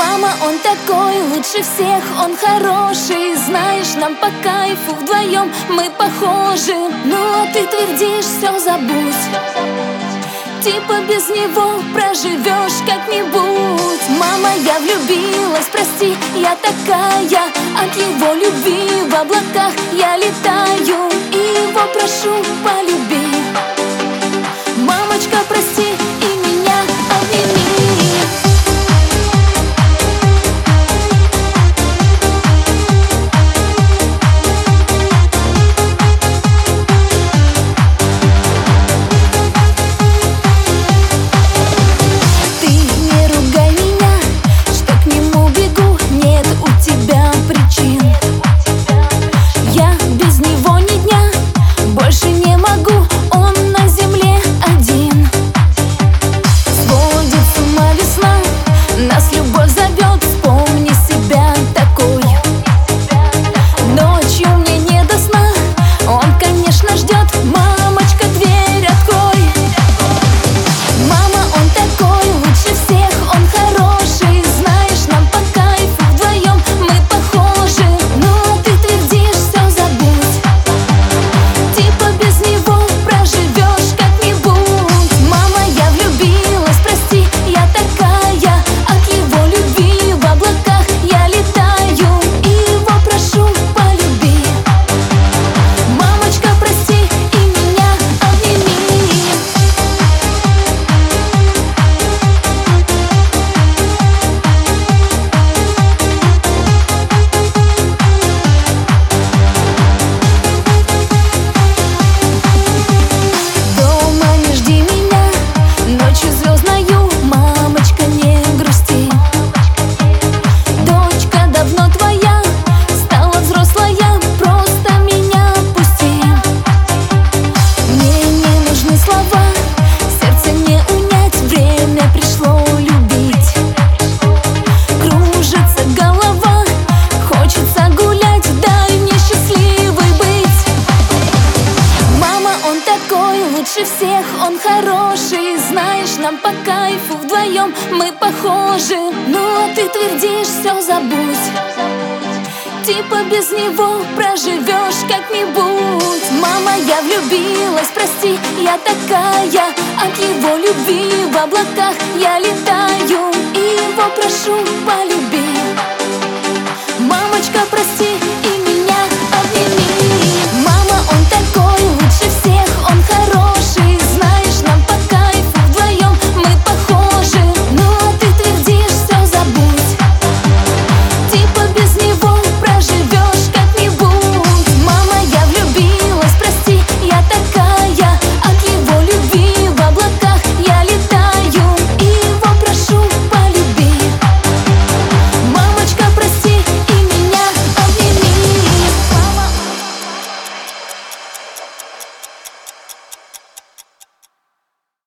Мама, он такой, лучше всех, он хороший. Знаешь, нам по кайфу вдвоем мы похожи. Ну а ты твердишь, все забудь, типа без него проживешь как-нибудь. Мама, я влюбилась, прости, я такая. От его любви в облаках я летаю. И его прошу, полюби. Мамочка, прости и меня обними. Нас любовь зовет, вспомни себя такой. Ночью мне не до сна, он, конечно, ждет. Мамочка, дверь открой. Мама, он такой, лучше всех, он хороший. Знаешь, нам по кайфу вдвоем мы похожи. Ну ты твердишь, все забудь, типа без него проживешь как-нибудь. Мама, я влюбилась, прости, я такая. Лучше всех, он хороший. Знаешь, нам по кайфу вдвоем мы похожи. Ну а ты твердишь, все забудь, типа без него проживешь как-нибудь. Мама, я влюбилась, прости, я такая. От его любви в облаках я летаю. И его прошу, полюби.